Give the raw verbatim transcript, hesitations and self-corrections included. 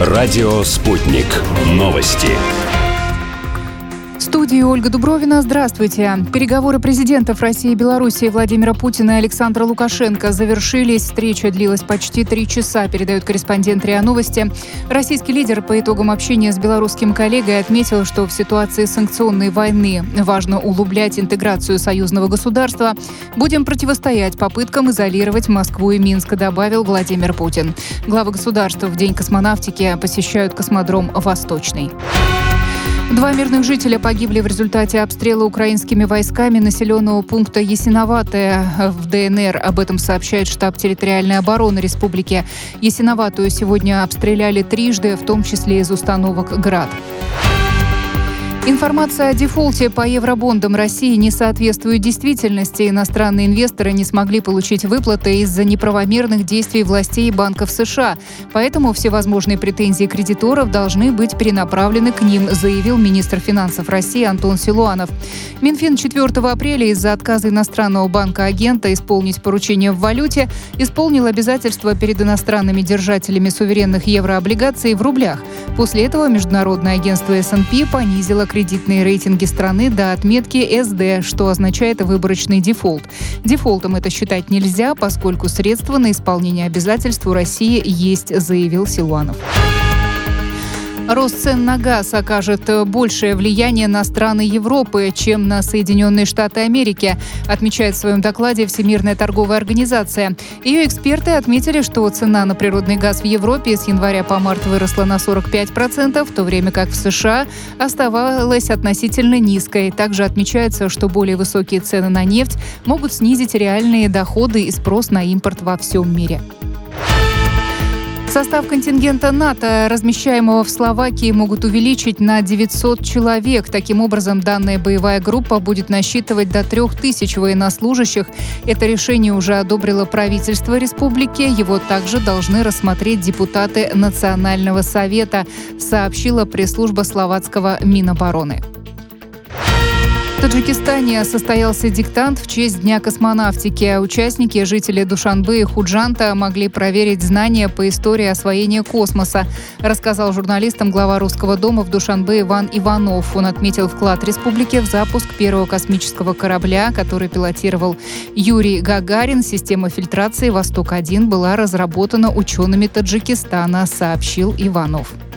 Радио «Спутник». Новости. В студии Ольга Дубровина. Здравствуйте. Переговоры президентов России и Беларуси Владимира Путина и Александра Лукашенко завершились. Встреча длилась почти три часа, передает корреспондент РИА Новости. Российский лидер по итогам общения с белорусским коллегой отметил, что в ситуации санкционной войны важно углублять интеграцию союзного государства. Будем противостоять попыткам изолировать Москву и Минск, добавил Владимир Путин. Главы государств в День космонавтики посещают космодром «Восточный». Два мирных жителя погибли в результате обстрела украинскими войсками населенного пункта Ясиноватое в ДНР. Об этом сообщает штаб территориальной обороны республики. Ясиноватую сегодня обстреляли трижды, в том числе из установок «Град». Информация о дефолте по евробондам России не соответствует действительности. Иностранные инвесторы не смогли получить выплаты из-за неправомерных действий властей и банков США. Поэтому всевозможные претензии кредиторов должны быть перенаправлены к ним, заявил министр финансов России Антон Силуанов. Минфин четвёртого апреля из-за отказа иностранного банка-агента исполнить поручение в валюте исполнил обязательства перед иностранными держателями суверенных еврооблигаций в рублях. После этого международное агентство эс энд пи понизило кредитные рейтинги страны до отметки эс дэ, что означает выборочный дефолт. Дефолтом это считать нельзя, поскольку средства на исполнение обязательств у России есть, заявил Силуанов. Рост цен на газ окажет большее влияние на страны Европы, чем на Соединенные Штаты Америки, отмечает в своем докладе Всемирная торговая организация. Ее эксперты отметили, что цена на природный газ в Европе с января по март выросла на сорок пять процентов, в то время как в США оставалась относительно низкой. Также отмечается, что более высокие цены на нефть могут снизить реальные доходы и спрос на импорт во всем мире. Состав контингента НАТО, размещаемого в Словакии, могут увеличить на девятьсот человек. Таким образом, данная боевая группа будет насчитывать до трех тысяч военнослужащих. Это решение уже одобрило правительство республики. Его также должны рассмотреть депутаты Национального совета, сообщила пресс-служба словацкого Минобороны. В Таджикистане состоялся диктант в честь Дня космонавтики. Участники, жители Душанбе и Худжанта, могли проверить знания по истории освоения космоса, рассказал журналистам глава Русского дома в Душанбе Иван Иванов. Он отметил вклад республики в запуск первого космического корабля, который пилотировал Юрий Гагарин. Система фильтрации «Восток-один» была разработана учеными Таджикистана, сообщил Иванов.